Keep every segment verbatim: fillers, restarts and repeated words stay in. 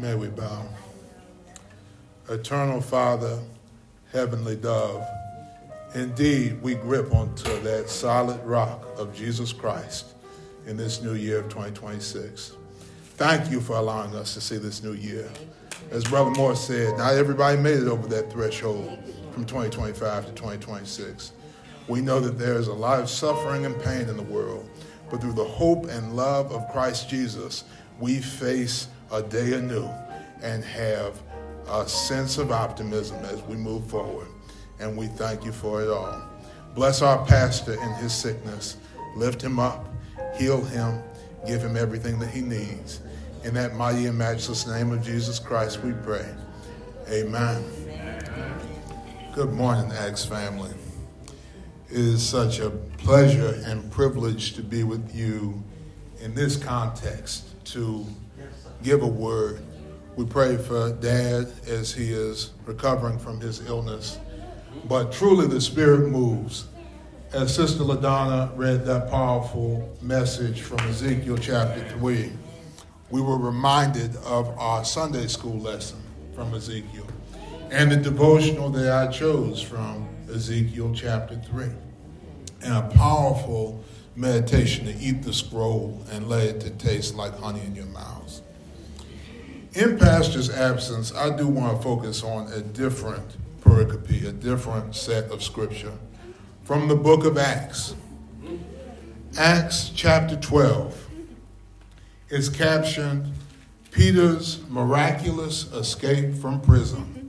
May we bow. Eternal Father, Heavenly Dove, indeed we grip onto that solid rock of Jesus Christ in this new year of twenty twenty-six. Thank you for allowing us to see this new year. As Brother Moore said, not everybody made it over that threshold from twenty twenty-five to twenty twenty-six. We know that there is a lot of suffering and pain in the world, but through the hope and love of Christ Jesus, we face a day anew and have a sense of optimism as we move forward. And we thank you for it all. Bless our pastor in his sickness. Lift him up, heal him, give him everything that he needs. In that mighty and matchless name of Jesus Christ, we pray. Amen. Amen. Good morning, Acts family. It is such a pleasure and privilege to be with you in this context to give a word. We pray for Dad as he is recovering from his illness. But truly the Spirit moves. As Sister LaDonna read that powerful message from Ezekiel chapter three, we were reminded of our Sunday school lesson from Ezekiel and the devotional that I chose from Ezekiel chapter three. And a powerful meditation to eat the scroll and let it to taste like honey in your mouths. In Pastor's absence, I do want to focus on a different pericope, a different set of scripture from the book of Acts. Acts chapter twelve is captioned, Peter's miraculous escape from prison.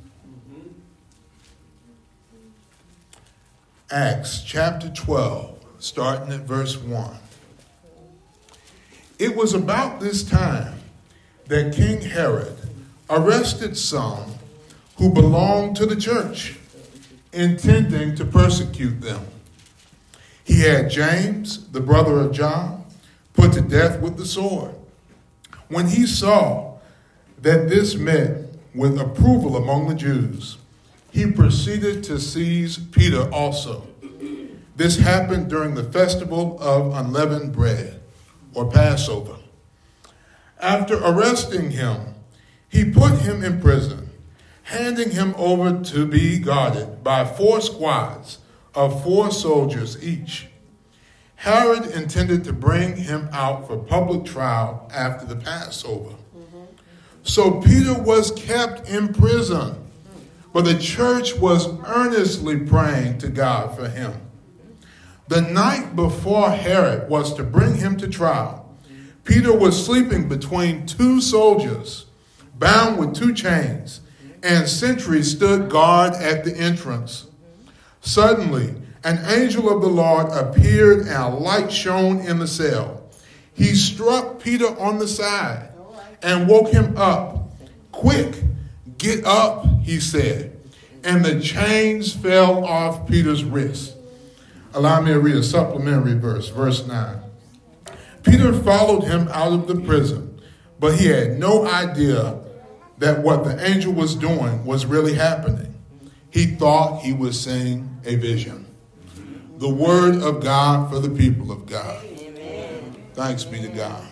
Acts chapter twelve, starting at verse one. It was about this time that King Herod arrested some who belonged to the church, intending to persecute them. He had James, the brother of John, put to death with the sword. When he saw that this met with approval among the Jews, he proceeded to seize Peter also. This happened during the festival of unleavened bread, or Passover. After arresting him, he put him in prison, handing him over to be guarded by four squads of four soldiers each. Herod intended to bring him out for public trial after the Passover. Mm-hmm. So Peter was kept in prison, but the church was earnestly praying to God for him. The night before Herod was to bring him to trial, Peter was sleeping between two soldiers, bound with two chains, and sentries stood guard at the entrance. Suddenly, an angel of the Lord appeared and a light shone in the cell. He struck Peter on the side and woke him up. Quick, get up, he said. And the chains fell off Peter's wrists. Allow me to read a supplementary verse, verse nine. Peter followed him out of the prison, but he had no idea that what the angel was doing was really happening. He thought he was seeing a vision. The word of God for the people of God. Amen. Thanks be to God.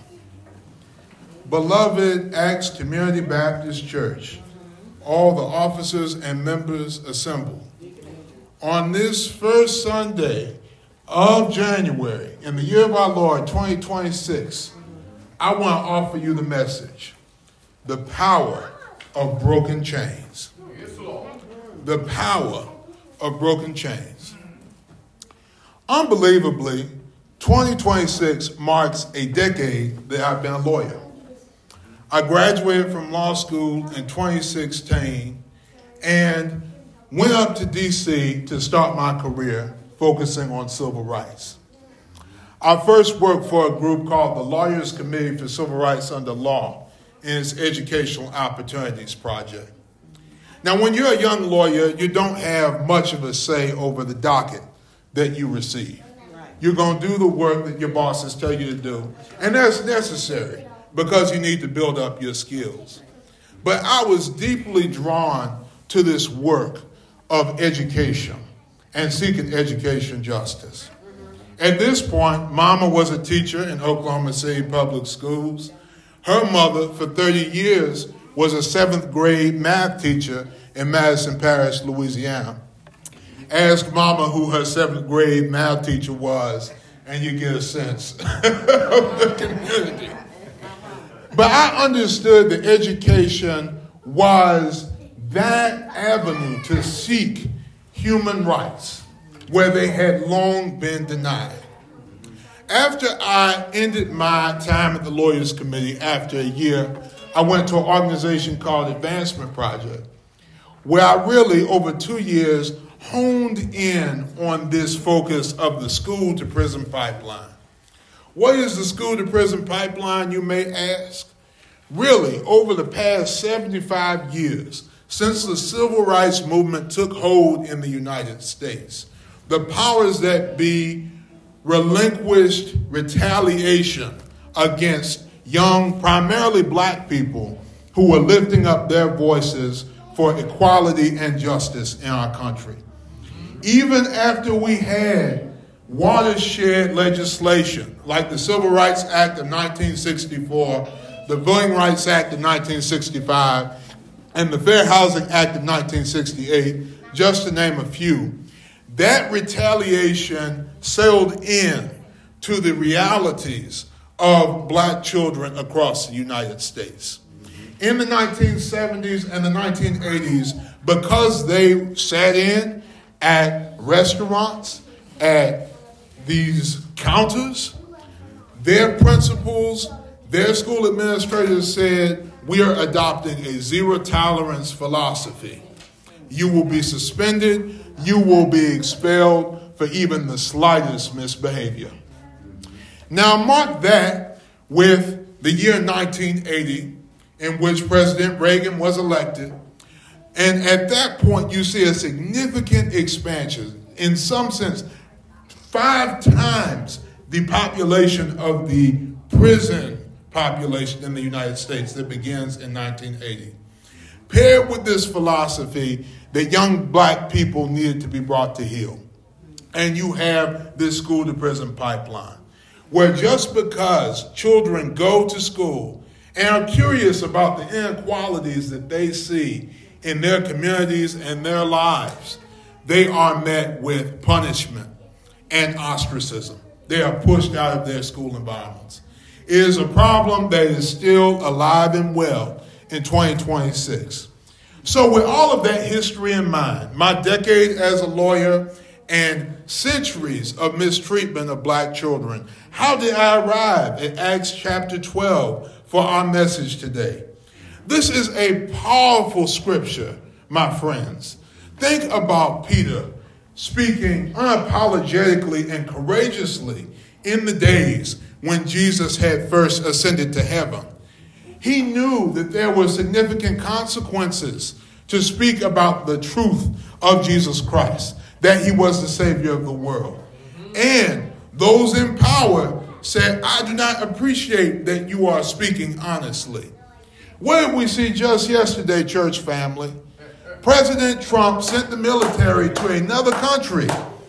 Beloved Acts Community Baptist Church, all the officers and members assembled. On this first Sunday of January, in the year of our Lord, twenty twenty-six, I want to offer you the message, the power of broken chains. The power of broken chains. Unbelievably, twenty twenty-six marks a decade that I've been a lawyer. I graduated from law school in twenty sixteen and went up to D C to start my career focusing on civil rights. I first worked for a group called the Lawyers Committee for Civil Rights Under Law in its Educational Opportunities Project. Now, when you're a young lawyer, you don't have much of a say over the docket that you receive. You're going to do the work that your bosses tell you to do, and that's necessary because you need to build up your skills. But I was deeply drawn to this work of education and seeking education justice. At this point, Mama was a teacher in Oklahoma City Public Schools. Her mother, for thirty years, was a seventh grade math teacher in Madison Parish, Louisiana. Ask Mama who her seventh grade math teacher was, and you get a sense of the community. But I understood that education was that avenue to seek human rights where they had long been denied. After I ended my time at the Lawyers Committee, after a year, I went to an organization called Advancement Project, where I really, over two years, honed in on this focus of the school-to-prison pipeline. What is the school-to-prison pipeline, you may ask? Really, over the past seventy-five years, since the civil rights movement took hold in the United States, the powers that be relinquished retaliation against young, primarily black people who were lifting up their voices for equality and justice in our country. Even after we had watershed legislation like the Civil Rights Act of nineteen sixty-four, the Voting Rights Act of nineteen sixty-five, and the Fair Housing Act of nineteen sixty-eight, just to name a few, that retaliation sailed in to the realities of black children across the United States. In the nineteen seventies and the nineteen eighties, because they sat in at restaurants, at these counters, their principals, their school administrators said, we are adopting a zero tolerance philosophy. You will be suspended, you will be expelled for even the slightest misbehavior. Now mark that with the year nineteen eighty, in which President Reagan was elected. And at that point, you see a significant expansion. In some sense, five times the population of the prison population in the United States that begins in nineteen eighty. Paired with this philosophy that young black people needed to be brought to heel. And you have this school-to-prison pipeline, where just because children go to school and are curious about the inequalities that they see in their communities and their lives, they are met with punishment and ostracism. They are pushed out of their school environments. It is a problem that is still alive and well in twenty twenty-six. So with all of that history in mind, my decade as a lawyer and centuries of mistreatment of black children, how did I arrive at Acts chapter twelve for our message today? This is a powerful scripture, my friends. Think about Peter speaking unapologetically and courageously in the days when Jesus had first ascended to heaven. He knew that there were significant consequences to speak about the truth of Jesus Christ, that he was the Savior of the world. And those in power said, I do not appreciate that you are speaking honestly. What did we see just yesterday, church family? President Trump sent the military to another country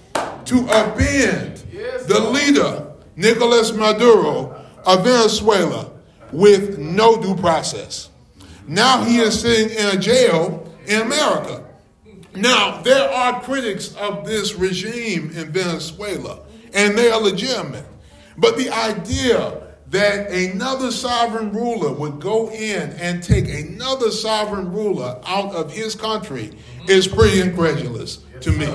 to upend the leader, Nicolas Maduro, of Venezuela, with no due process. Now he is sitting in a jail in America. Now, there are critics of this regime in Venezuela, and they are legitimate. But the idea that another sovereign ruler would go in and take another sovereign ruler out of his country is pretty incredulous to me.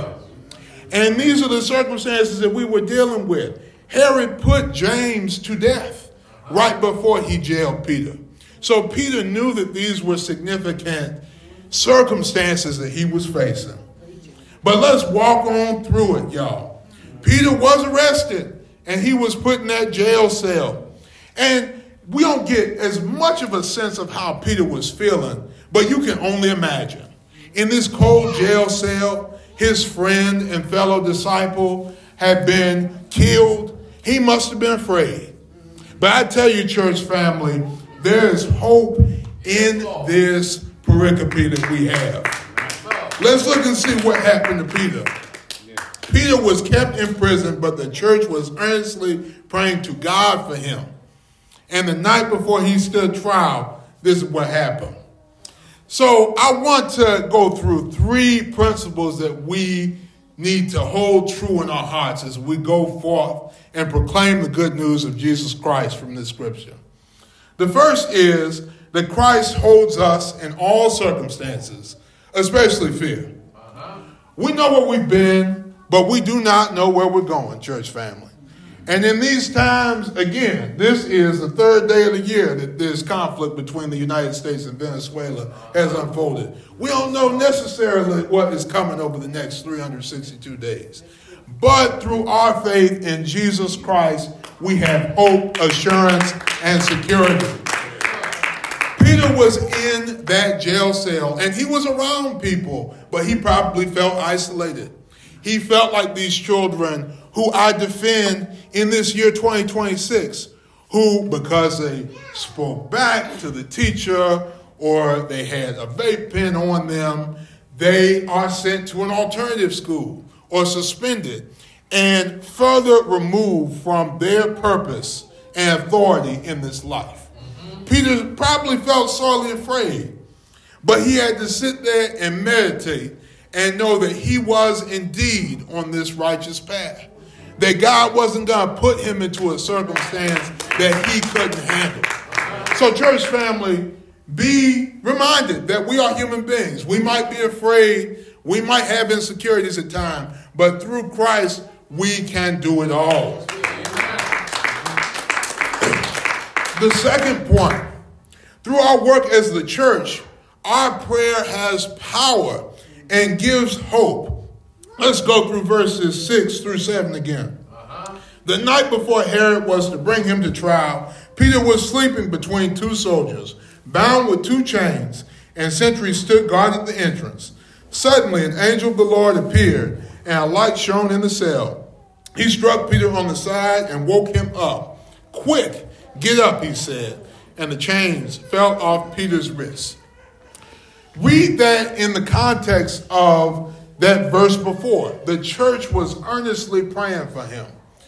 And these are the circumstances that we were dealing with. Herod put James to death right before he jailed Peter. So Peter knew that these were significant circumstances that he was facing. But let's walk on through it, y'all. Peter was arrested and he was put in that jail cell. And we don't get as much of a sense of how Peter was feeling, but you can only imagine. In this cold jail cell, his friend and fellow disciple had been killed. He must have been afraid. But I tell you, church family, there is hope in this pericope that we have. Let's look and see what happened to Peter. Peter was kept in prison, but the church was earnestly praying to God for him. And the night before he stood trial, this is what happened. So I want to go through three principles that we need to hold true in our hearts as we go forth and proclaim the good news of Jesus Christ from this scripture. The first is that Christ holds us in all circumstances, especially fear. Uh-huh. We know where we've been, but we do not know where we're going, church family. And in these times, again, this is the third day of the year that this conflict between the United States and Venezuela has unfolded. We don't know necessarily what is coming over the next three hundred sixty-two days. But through our faith in Jesus Christ, we have hope, assurance, and security. Peter was in that jail cell, and he was around people, but he probably felt isolated. He felt like these children who I defend in this year twenty twenty-six, who, because they spoke back to the teacher or they had a vape pen on them, they are sent to an alternative school or suspended and further removed from their purpose and authority in this life. Mm-hmm. Peter probably felt sorely afraid, but he had to sit there and meditate and know that he was indeed on this righteous path. That God wasn't going to put him into a circumstance that he couldn't handle. So church family, be reminded that we are human beings. We might be afraid. We might have insecurities at times. But through Christ, we can do it all. The second point, through our work as the church, our prayer has power and gives hope. Let's go through verses six through seven again. Uh-huh. The night before Herod was to bring him to trial, Peter was sleeping between two soldiers, bound with two chains, and sentries stood guard at the entrance. Suddenly an angel of the Lord appeared, and a light shone in the cell. He struck Peter on the side and woke him up. "Quick, get up," he said, and the chains fell off Peter's wrists. Read that in the context of that verse before. The church was earnestly praying for him.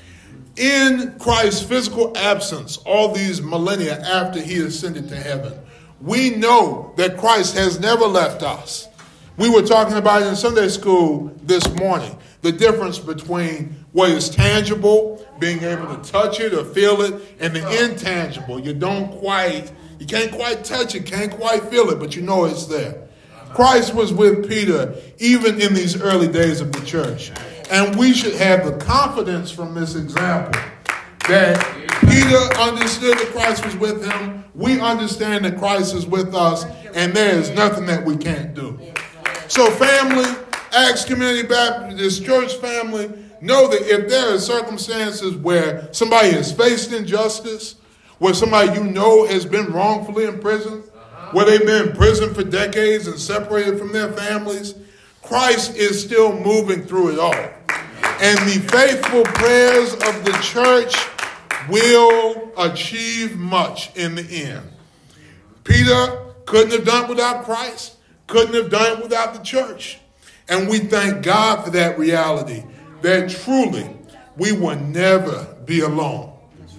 In Christ's physical absence, all these millennia after he ascended to heaven, we know that Christ has never left us. We were talking about in Sunday school this morning, the difference between what is tangible, being able to touch it or feel it, and the intangible. You don't quite, you can't quite touch it, can't quite feel it, but you know it's there. Christ was with Peter even in these early days of the church. And we should have the confidence from this example that Peter understood that Christ was with him. We understand that Christ is with us, and there is nothing that we can't do. So family, Acts Community Baptist Church family, know that if there are circumstances where somebody has faced injustice, where somebody you know has been wrongfully imprisoned, where they've been in prison for decades and separated from their families, Christ is still moving through it all. And the faithful prayers of the church will achieve much in the end. Peter couldn't have done it without Christ, couldn't have done it without the church. And we thank God for that reality, that truly we will never be alone.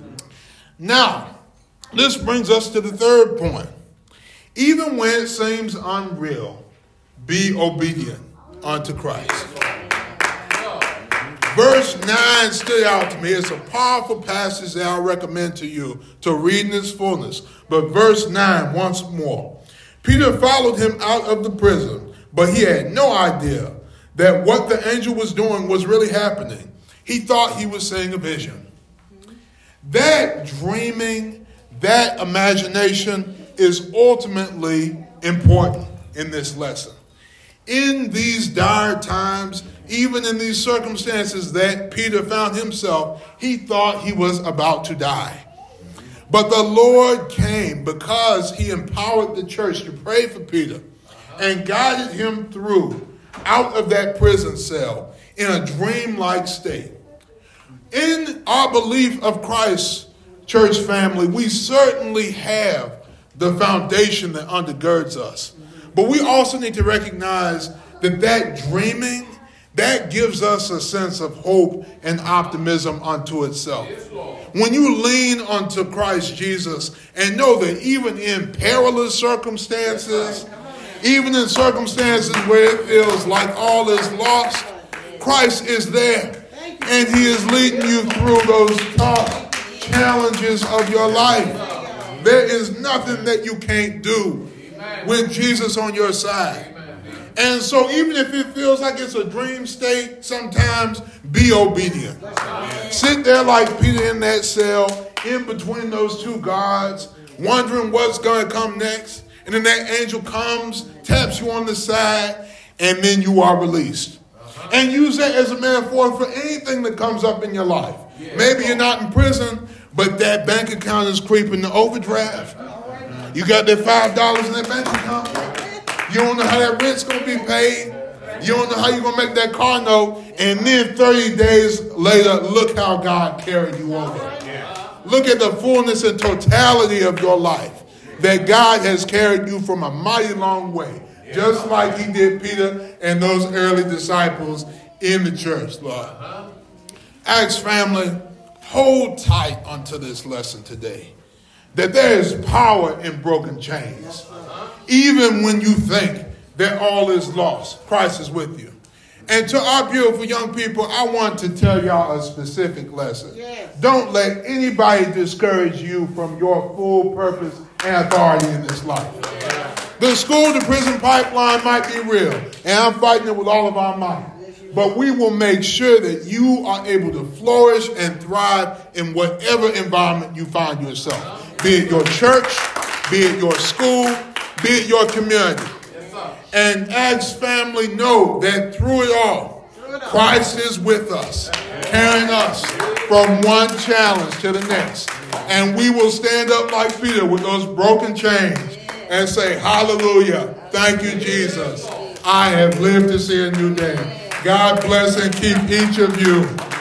Now, this brings us to the third point. Even when it seems unreal, be obedient unto Christ. Verse nine stood out to me. It's a powerful passage that I'll recommend to you to read in its fullness. But verse nine once more. Peter followed him out of the prison, but he had no idea that what the angel was doing was really happening. He thought he was seeing a vision. That dreaming, that imagination is ultimately important in this lesson. In these dire times, even in these circumstances that Peter found himself, he thought he was about to die. But the Lord came because he empowered the church to pray for Peter and guided him through out of that prison cell in a dreamlike state. In our belief of Christ, church family, we certainly have the foundation that undergirds us. But we also need to recognize that that dreaming, that gives us a sense of hope and optimism unto itself. When you lean onto Christ Jesus and know that even in perilous circumstances, Even in circumstances where it feels like all is lost, Christ is there. And he is leading you through those tough challenges of your life. There is nothing that you can't do with Jesus on your side. And so even if it feels like it's a dream state, sometimes be obedient. Sit there like Peter in that cell, in between those two guards, wondering what's going to come next. And then that angel comes, taps you on the side, and then you are released. And use that as a metaphor for anything that comes up in your life. Maybe you're not in prison, but that bank account is creeping to overdraft. You got that five dollars in that bank account. You don't know how that rent's going to be paid. You don't know how you're going to make that car note. And then thirty days later, look how God carried you over. Look at the fullness and totality of your life. That God has carried you from a mighty long way. Just like he did Peter and those early disciples in the church, Lord. Acts family, hold tight onto this lesson today. That there is power in broken chains. Even when you think that all is lost, Christ is with you. And to our beautiful young people, I want to tell y'all a specific lesson. Yes. Don't let anybody discourage you from your full purpose and authority in this life. Yeah. The school to prison pipeline might be real, and I'm fighting it with all of our might. But we will make sure that you are able to flourish and thrive in whatever environment you find yourself. Be it your church, be it your school, be it your community. And Acts family, know that through it all, Christ is with us, carrying us from one challenge to the next. And we will stand up like Peter with those broken chains and say, hallelujah, thank you, Jesus. I have lived to see a new day. God bless and keep each of you.